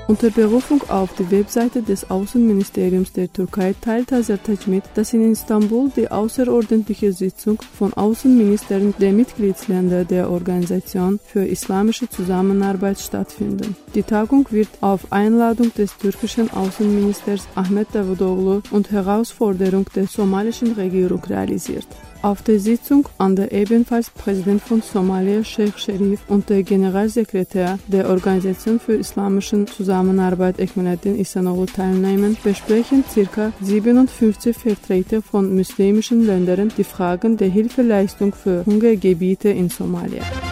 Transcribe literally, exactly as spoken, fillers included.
Unter Berufung auf die Webseite des Außenministeriums der Türkei teilt Tasertac mit, dass in Istanbul die außerordentliche Sitzung von Außenministern der Mitgliedsländer der Organisation für islamische Zusammenarbeit stattfindet. Die Tagung wird auf Einladung des türkischen Außenministers Ahmet Davutoğlu und Herausforderung der somalischen Regierung realisiert. Auf der Sitzung, an der ebenfalls Präsident von Somalia Sheikh Sharif und der Generalsekretär der Organisation für islamische Zusammenarbeit Ekmelettin Ihsanoğlu teilnehmen, besprechen ca. siebenundfünfzig Vertreter von muslimischen Ländern die Fragen der Hilfeleistung für Hungergebiete in Somalia.